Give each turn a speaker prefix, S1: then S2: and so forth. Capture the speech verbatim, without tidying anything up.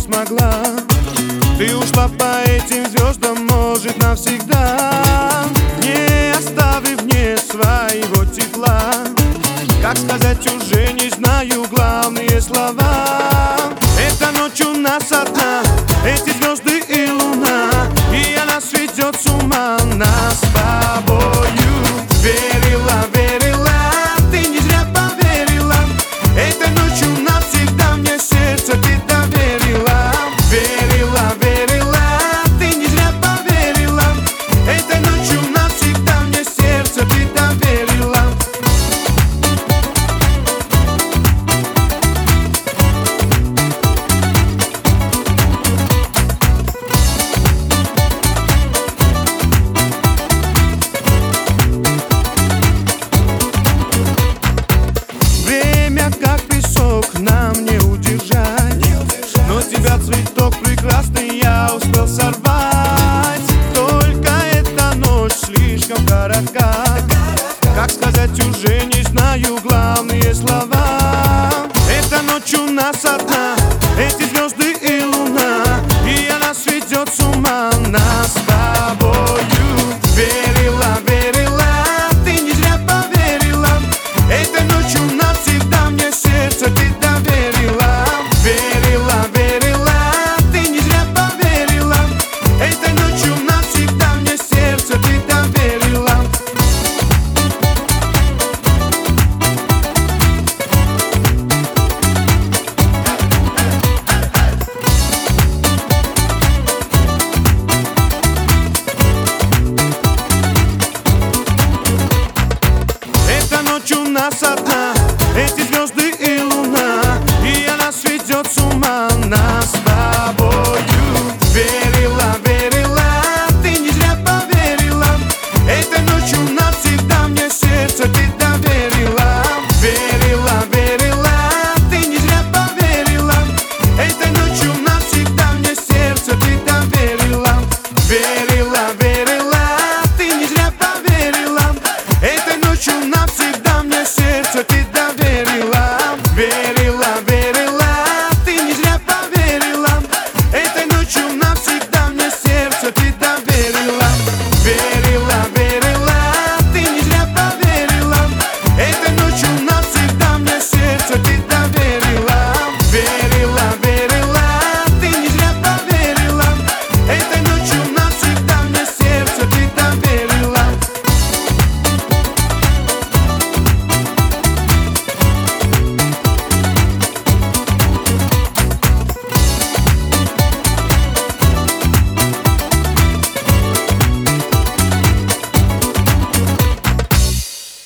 S1: смогла. Ты ушла по этим звездам, может, навсегда, не оставив мне своего тепла. Как сказать, уже не знаю главные слова. Эта ночь у нас одна, эти звезды и луна, и она сведет с ума нас с тобою. Верила, верила, ты не зря поверила. Этой ночью навсегда мне сердце ты доверила. Верила, верила, ты не зря поверила. Этой ночью навсегда мне сердце ты доверила. Как песок нам не удержать, не удержать. Но тебя цветок прекрасный я успел сорвать. Только эта ночь слишком коротка. Как сказать, уже не знаю главные слова. Эта ночь у нас одна, эти звезды и луна, и она сведет с ума нас с тобою. Верила, верила, ты не зря поверила. Этой ночью навсегда мне сердце ты доверила. Верила, верила, ты не зря поверила. Этой ночью навсегда мне сердце ты доверила. Эта ночь у нас одна, эти звезды и луна, и она сведет с ума нас.